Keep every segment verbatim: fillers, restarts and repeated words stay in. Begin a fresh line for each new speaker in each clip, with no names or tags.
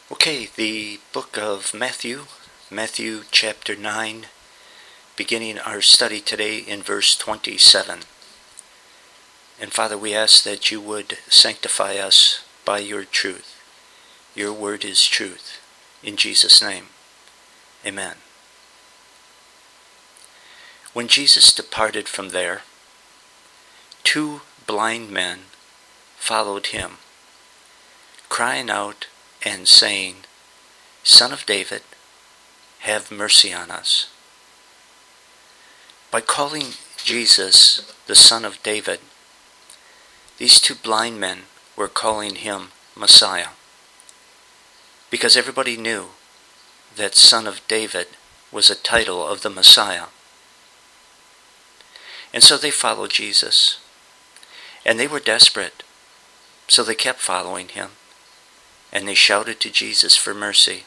Okay, the book of Matthew, Matthew chapter nine, beginning our study today in verse twenty-seven. And Father, we ask that you would sanctify us by your truth. Your word is truth. In Jesus' name, amen. When Jesus departed from there, two blind men followed him, crying out and saying, Son of David, have mercy on us. By calling Jesus the Son of David, these two blind men were calling him Messiah, because everybody knew that Son of David was a title of the Messiah. And so they followed Jesus, and they were desperate, so they kept following him. And they shouted to Jesus for mercy.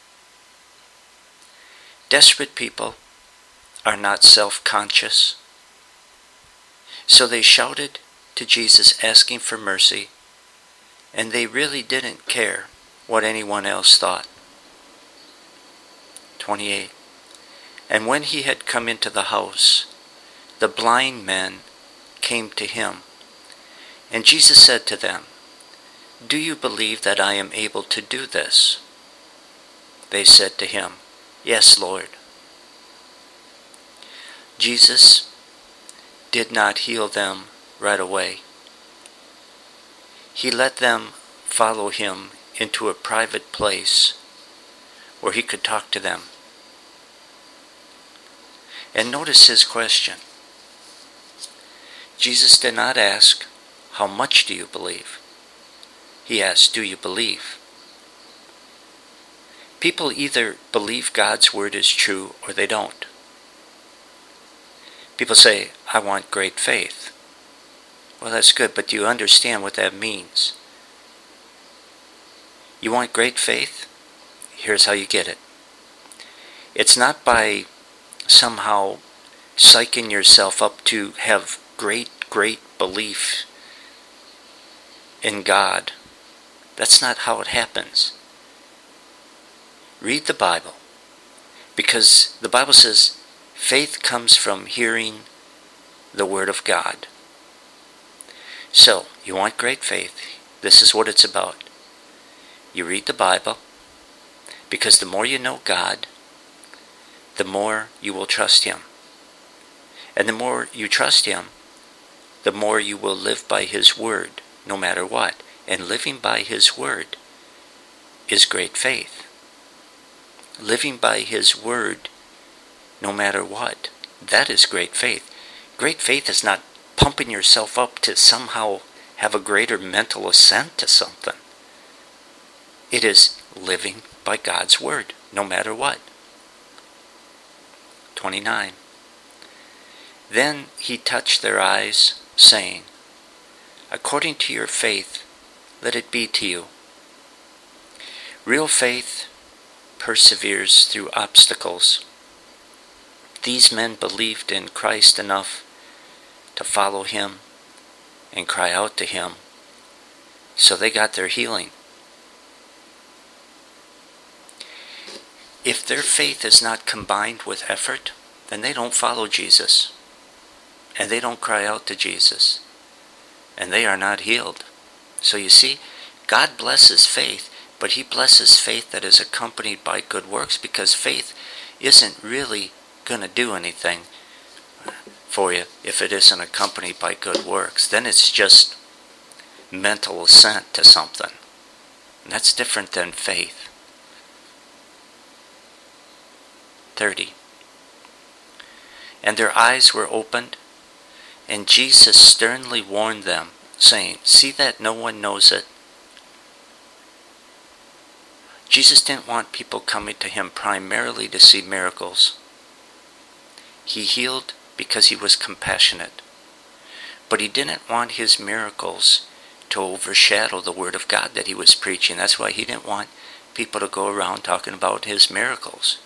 Desperate people are not self-conscious. So they shouted to Jesus asking for mercy, and they really didn't care what anyone else thought. twenty-eight. And when he had come into the house, the blind men came to him. And Jesus said to them, Do you believe that I am able to do this? They said to him, Yes, Lord. Jesus did not heal them right away. He let them follow him into a private place where he could talk to them. And notice his question. Jesus did not ask, How much do you believe? He asked, Do you believe? People either believe God's word is true or they don't. People say, I want great faith. Well, that's good, but do you understand what that means? You want great faith? Here's how you get it. It's not by somehow psyching yourself up to have great, great belief in God. That's not how it happens. Read the Bible, because the Bible says faith comes from hearing the Word of God. So, you want great faith. This is what it's about. You read the Bible, because the more you know God, the more you will trust Him. And the more you trust Him, the more you will live by His Word, no matter what. And living by His Word is great faith. Living by His Word, no matter what, that is great faith. Great faith is not pumping yourself up to somehow have a greater mental assent to something. It is living by God's Word, no matter what. twenty-nine. Then he touched their eyes, saying, According to your faith, let it be to you. Real faith perseveres through obstacles. These men believed in Christ enough to follow Him and cry out to Him, so they got their healing. If their faith is not combined with effort, then they don't follow Jesus, and they don't cry out to Jesus, and they are not healed. So you see, God blesses faith, but He blesses faith that is accompanied by good works, because faith isn't really going to do anything for you if it isn't accompanied by good works. Then it's just mental assent to something. And that's different than faith. thirty. And their eyes were opened, and Jesus sternly warned them, saying, See that no one knows it. Jesus didn't want people coming to Him primarily to see miracles. He healed because He was compassionate. But He didn't want His miracles to overshadow the Word of God that He was preaching. That's why He didn't want people to go around talking about His miracles.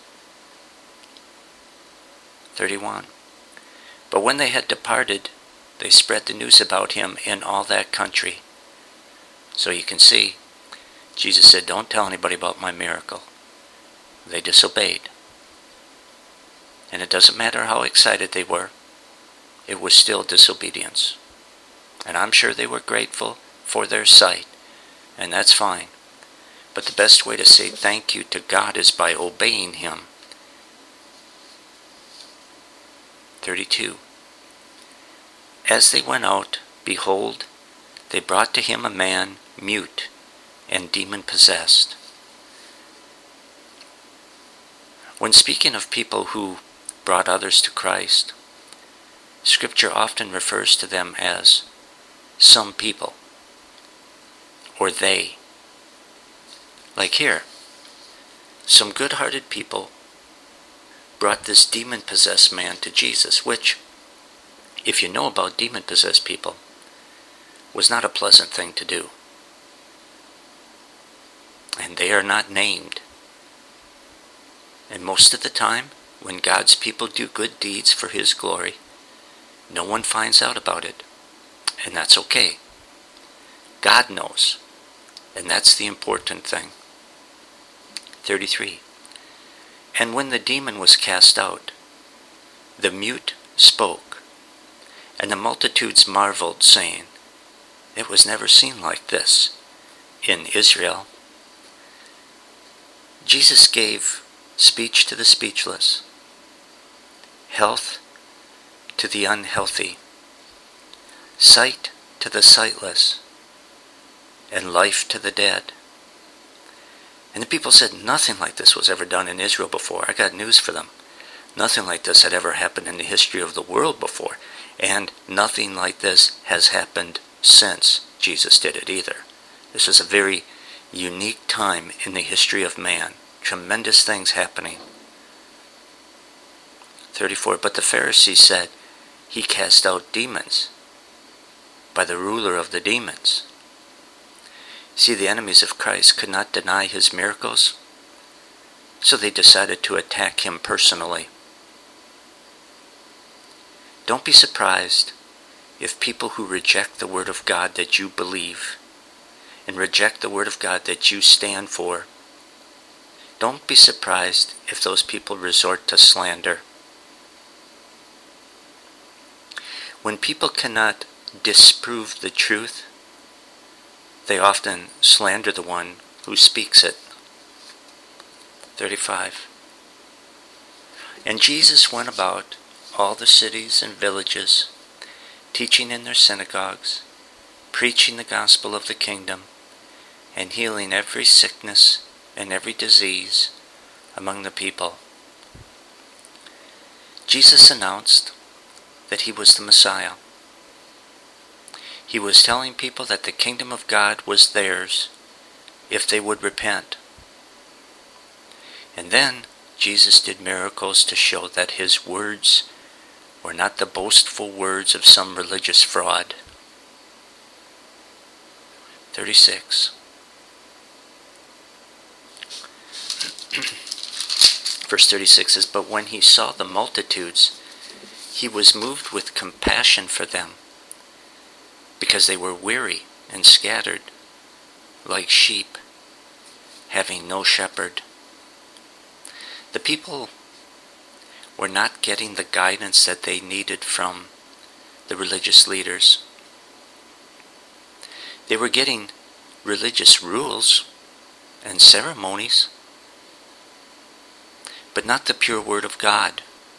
thirty-one. But when they had departed, they spread the news about Him in all that country. So you can see, Jesus said, don't tell anybody about my miracle. They disobeyed. And it doesn't matter how excited they were, it was still disobedience. And I'm sure they were grateful for their sight, and that's fine. But the best way to say thank you to God is by obeying Him. thirty-two. As they went out, behold, they brought to him a man mute and demon-possessed. When speaking of people who brought others to Christ, Scripture often refers to them as some people, or they. Like here, some good-hearted people brought this demon-possessed man to Jesus, which, if you know about demon-possessed people, was not a pleasant thing to do. And they are not named. And most of the time, when God's people do good deeds for His glory, no one finds out about it. And that's okay. God knows. And that's the important thing. thirty-three. And when the demon was cast out, the mute spoke, and the multitudes marveled, saying, it was never seen like this in Israel. Jesus gave speech to the speechless, health to the unhealthy, sight to the sightless, and life to the dead. And the people said, nothing like this was ever done in Israel before. I got news for them. Nothing like this had ever happened in the history of the world before. And nothing like this has happened since Jesus did it either. This is a very unique time in the history of man. Tremendous things happening. thirty-four. But the Pharisees said, he cast out demons by the ruler of the demons. See, the enemies of Christ could not deny his miracles, so they decided to attack him personally. Don't be surprised if people who reject the Word of God that you believe and reject the Word of God that you stand for, don't be surprised if those people resort to slander. When people cannot disprove the truth, they often slander the one who speaks it. thirty-five. And Jesus went about all the cities and villages, teaching in their synagogues, preaching the gospel of the kingdom, and healing every sickness and every disease among the people. Jesus announced that he was the Messiah. He was telling people that the kingdom of God was theirs if they would repent. And then Jesus did miracles to show that his words were not the boastful words of some religious fraud. thirty-six. Verse thirty-six says, but when he saw the multitudes, he was moved with compassion for them, because they were weary and scattered, like sheep, having no shepherd. The people were not getting the guidance that they needed from the religious leaders. They were getting religious rules and ceremonies, but not the pure Word of God.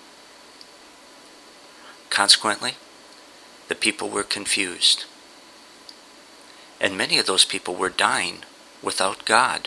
Consequently, the people were confused. And many of those people were dying without God.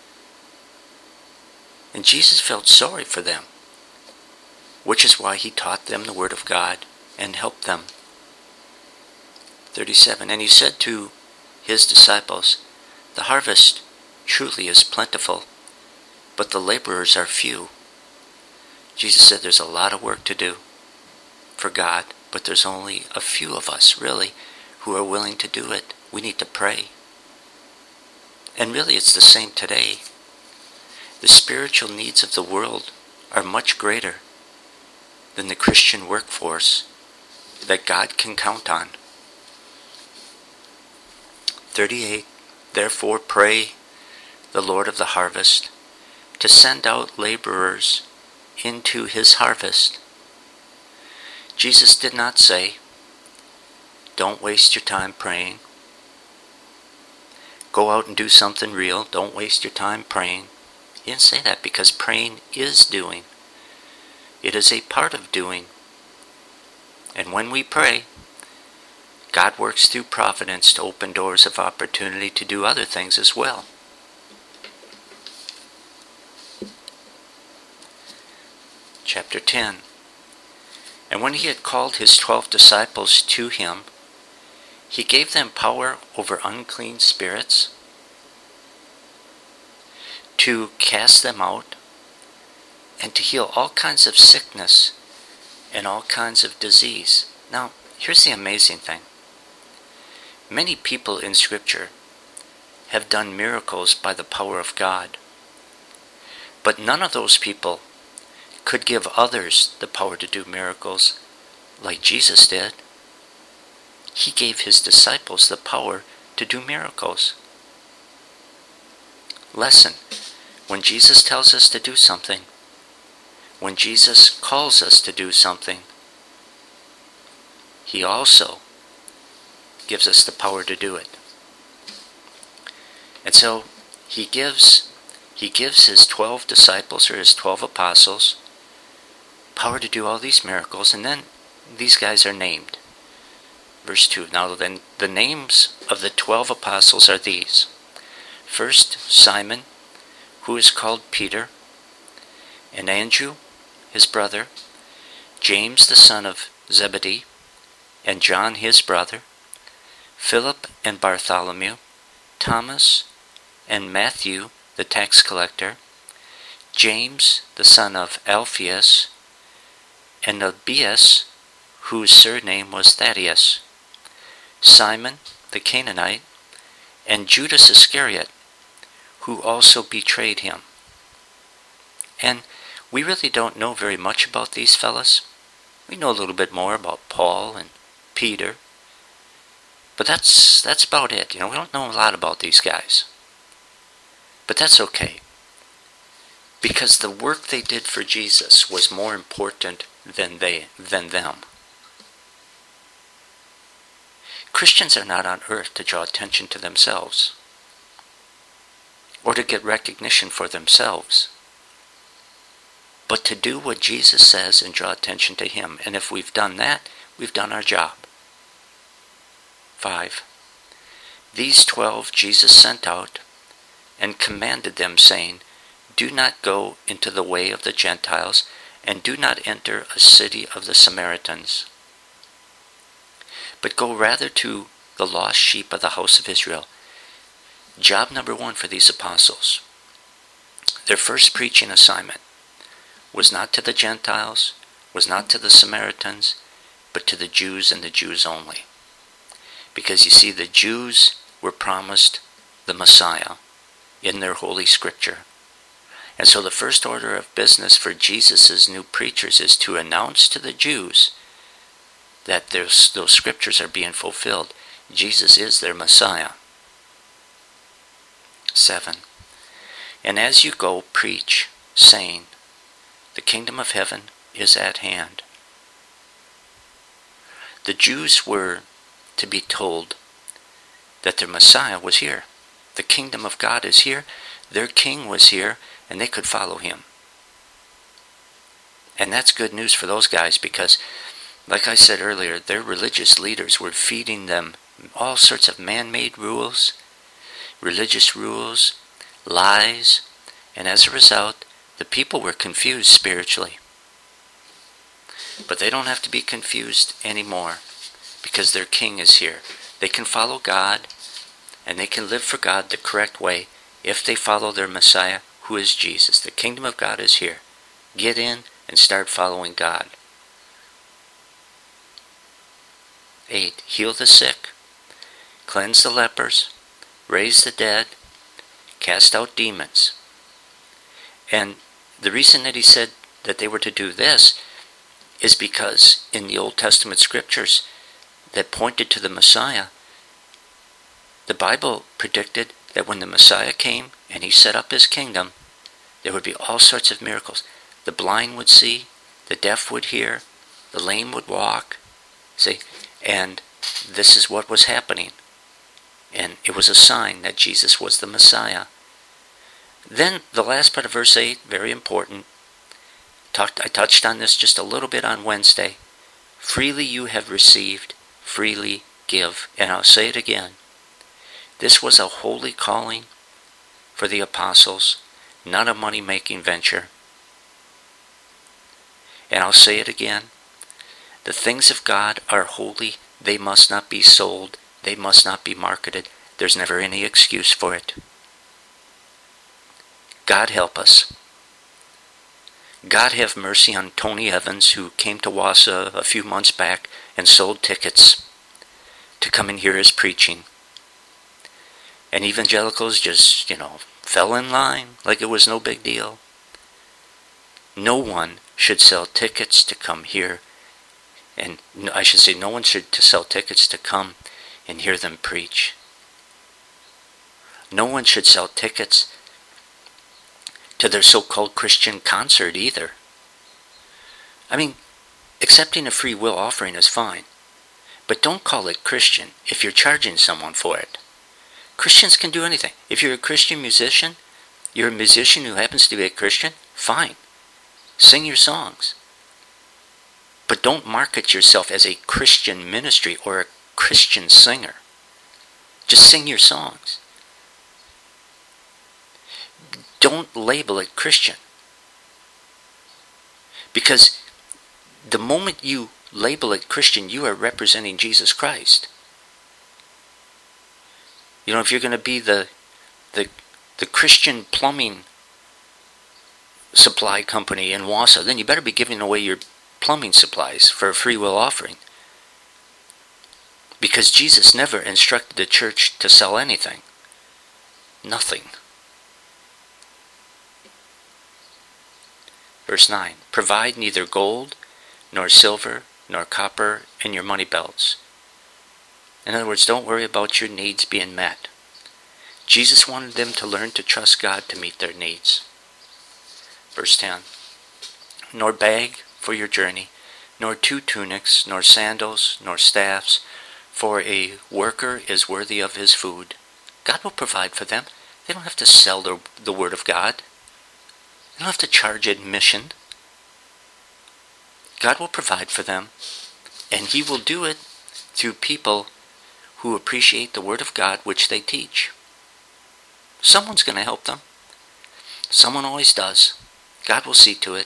And Jesus felt sorry for them, which is why he taught them the Word of God and helped them. thirty-seven. And he said to his disciples, the harvest truly is plentiful, but the laborers are few. Jesus said there's a lot of work to do for God, but there's only a few of us, really, who are willing to do it. We need to pray. And really, it's the same today. The spiritual needs of the world are much greater than the Christian workforce that God can count on. thirty-eight. Therefore pray the Lord of the harvest, to send out laborers into his harvest. Jesus did not say, don't waste your time praying. Go out and do something real. Don't waste your time praying. He didn't say that, because praying is doing. It is a part of doing. And when we pray, God works through providence to open doors of opportunity to do other things as well. Chapter ten. And when he had called his twelve disciples to him, he gave them power over unclean spirits, to cast them out, and to heal all kinds of sickness and all kinds of disease. Now, here's the amazing thing. Many people in Scripture have done miracles by the power of God, but none of those people could give others the power to do miracles like Jesus did. He gave his disciples the power to do miracles. Lesson: when Jesus tells us to do something, when Jesus calls us to do something, he also gives us the power to do it. And so he gives he gives his twelve disciples, or his twelve apostles, power to do all these miracles, and then these guys are named. Verse two. Now then, the names of the twelve apostles are these. First, Simon, who is called Peter, and Andrew, his brother, James the son of Zebedee, and John his brother, Philip and Bartholomew, Thomas and Matthew the tax collector, James the son of Alphaeus, and Lebbaeus, whose surname was Thaddeus, Simon the Canaanite, and Judas Iscariot, who also betrayed him. And we really don't know very much about these fellas. We know a little bit more about Paul and Peter, but that's that's about it. You know, we don't know a lot about these guys. But that's okay, because the work they did for Jesus was more important than they than them. Christians are not on earth to draw attention to themselves or to get recognition for themselves, but to do what Jesus says and draw attention to him. And if we've done that, we've done our job. Five. These twelve Jesus sent out and commanded them, saying, do not go into the way of the Gentiles, and do not enter a city of the Samaritans, but go rather to the lost sheep of the house of Israel. Job number one for these apostles. Their first preaching assignment was not to the Gentiles, was not to the Samaritans, but to the Jews, and the Jews only. Because you see, the Jews were promised the Messiah in their holy scripture. And so the first order of business for Jesus' new preachers is to announce to the Jews that those, those scriptures are being fulfilled. Jesus is their Messiah. Seven. And as you go, preach, saying, the kingdom of heaven is at hand. The Jews were to be told that their Messiah was here. The kingdom of God is here. Their king was here, and they could follow him. And that's good news for those guys, because, like I said earlier, their religious leaders were feeding them all sorts of man-made rules, religious rules, lies, and as a result, the people were confused spiritually. But they don't have to be confused anymore, because their king is here. They can follow God, and they can live for God the correct way if they follow their Messiah, who is Jesus. The kingdom of God is here. Get in and start following God. Eight. Heal the sick, cleanse the lepers, raise the dead, cast out demons. And the reason that he said that they were to do this is because in the Old Testament scriptures that pointed to the Messiah, the Bible predicted that when the Messiah came and he set up his kingdom, there would be all sorts of miracles. The blind would see, the deaf would hear, the lame would walk. See, and this is what was happening. And it was a sign that Jesus was the Messiah. Then the last part of verse eight, very important. Talked, I touched on this just a little bit on Wednesday. Freely you have received, freely give. And I'll say it again. This was a holy calling for the apostles, not a money-making venture. And I'll say it again. The things of God are holy. They must not be sold. They must not be marketed. There's never any excuse for it. God help us. God have mercy on Tony Evans, who came to Wausau a few months back and sold tickets to come and hear his preaching. And evangelicals just, you know, fell in line like it was no big deal. No one should sell tickets to come here. And I should say no one should to sell tickets to come and hear them preach. No one should sell tickets to their so-called Christian concert either. I mean, accepting a free will offering is fine, but don't call it Christian if you're charging someone for it. Christians can do anything. If you're a Christian musician, you're a musician who happens to be a Christian, fine. Sing your songs. But don't market yourself as a Christian ministry or a Christian singer. Just sing your songs. Don't label it Christian. Because the moment you label it Christian, you are representing Jesus Christ. You know, if you're going to be the, the, the Christian plumbing supply company in Wausau, then you better be giving away your plumbing supplies for a free will offering. Because Jesus never instructed the church to sell anything. Nothing. Verse nine, provide neither gold, nor silver, nor copper in your money belts. In other words, don't worry about your needs being met. Jesus wanted them to learn to trust God to meet their needs. Verse ten, nor bag for your journey, nor two tunics, nor sandals, nor staffs, for a worker is worthy of his food. God will provide for them. They don't have to sell the, the word of God. They don't have to charge admission. God will provide for them, and he will do it through people who appreciate the word of God which they teach. Someone's going to help them. Someone always does. God will see to it.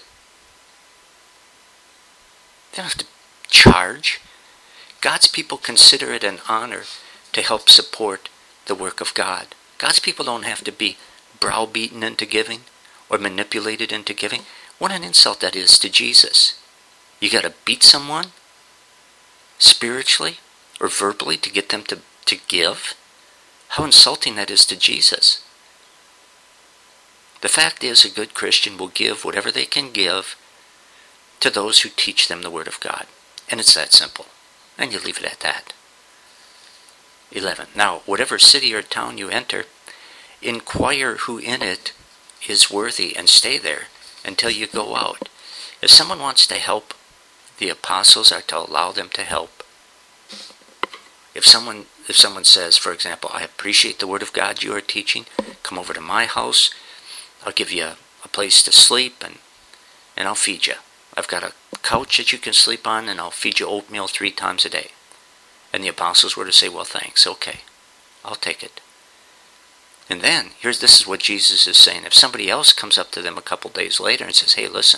They don't have to charge. God's people consider it an honor to help support the work of God. God's people don't have to be browbeaten into giving or manipulated into giving. What an insult that is to Jesus. You got to beat someone spiritually or verbally to get them to, to give? How insulting that is to Jesus. The fact is, a good Christian will give whatever they can give to those who teach them the Word of God. And it's that simple. And you leave it at that. eleven. Now, whatever city or town you enter, inquire who in it is worthy and stay there until you go out. If someone wants to help, the apostles are to allow them to help. If someone if someone says, for example, I appreciate the Word of God you are teaching, come over to my house, I'll give you a, a place to sleep and, and I'll feed you. I've got a couch that you can sleep on and I'll feed you oatmeal three times a day. And the apostles were to say, well, thanks, okay, I'll take it. And then, here's this is what Jesus is saying. If somebody else comes up to them a couple days later and says, hey, listen,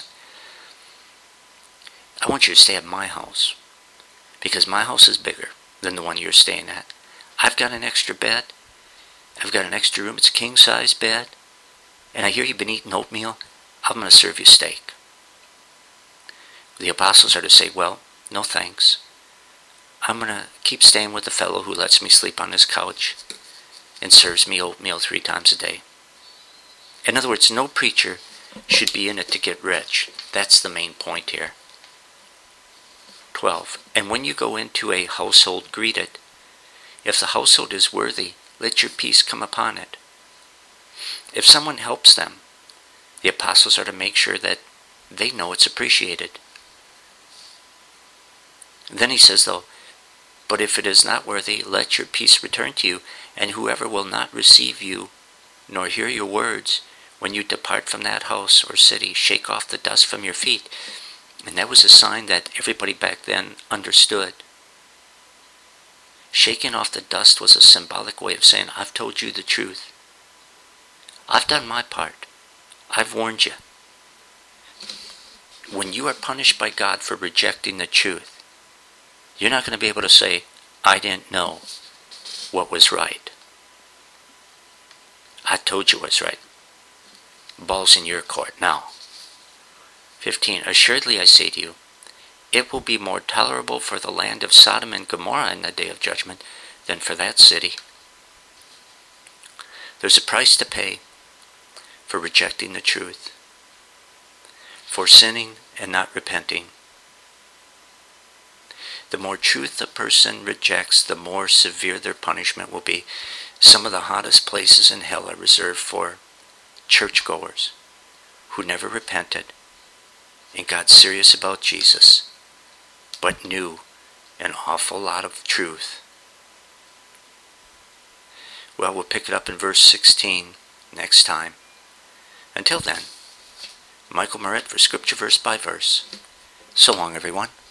I want you to stay at my house because my house is bigger than the one you're staying at. I've got an extra bed. I've got an extra room. It's a king-size bed. And I hear you've been eating oatmeal. I'm going to serve you steak. The apostles are to say, well, no thanks. I'm going to keep staying with the fellow who lets me sleep on his couch and serves me oatmeal three times a day. In other words, no preacher should be in it to get rich. That's the main point here. twelve. And when you go into a household, greet it. If the household is worthy, let your peace come upon it. If someone helps them, the apostles are to make sure that they know it's appreciated. Then he says, though, but if it is not worthy, let your peace return to you, and whoever will not receive you, nor hear your words, when you depart from that house or city, shake off the dust from your feet. And that was a sign that everybody back then understood. Shaking off the dust was a symbolic way of saying, I've told you the truth. I've done my part. I've warned you. When you are punished by God for rejecting the truth, you're not going to be able to say, I didn't know what was right. I told you what's right. Ball's in your court now. fifteen. Assuredly I say to you, it will be more tolerable for the land of Sodom and Gomorrah in the day of judgment than for that city. There's a price to pay for rejecting the truth, for sinning and not repenting. The more truth a person rejects, the more severe their punishment will be. Some of the hottest places in hell are reserved for churchgoers who never repented and got serious about Jesus, but knew an awful lot of truth. Well, we'll pick it up in verse sixteen next time. Until then, Michael Moret for Scripture Verse by Verse. So long, everyone.